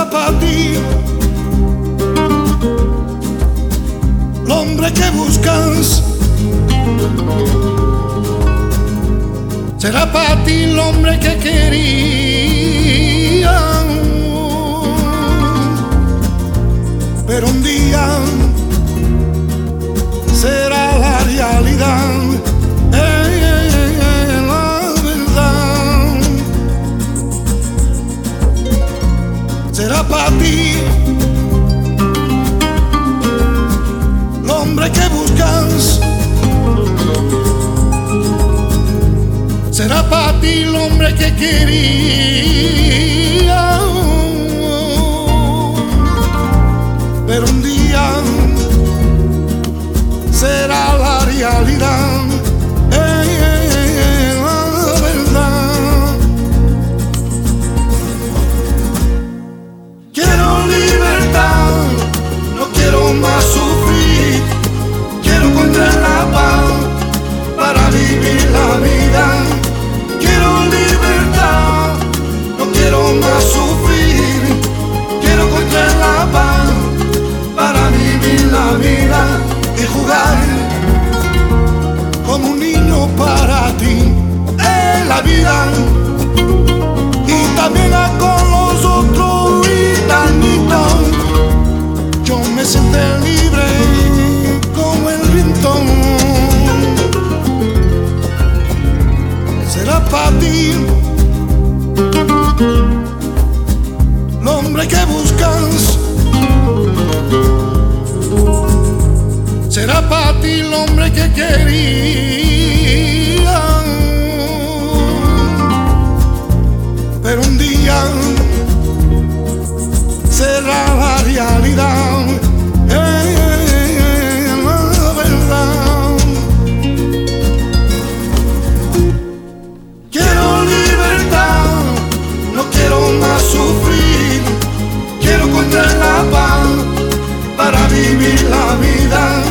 para ti el hombre que buscas. Será para ti el hombre que quería, pero un día será la realidad, la verdad. Será para ti el hombre que buscas. Será para ti el hombre que quería, pero un día será la realidad, la verdad. Quiero libertad, no quiero más sufrir. Quiero encontrar la paz para vivir la vida. Quiero libertad, no quiero más sufrir. Quiero encontrar la paz para vivir la vida y jugar como un niño para ti en la vida, y también con los otros gitanitos. Yo me siento libre como el viento. Será para ti el hombre que buscas. Será para ti el hombre que quería, pero un día será la realidad, la verdad. Quiero libertad, no quiero más sufrir. Quiero encontrar la paz para vivir la vida.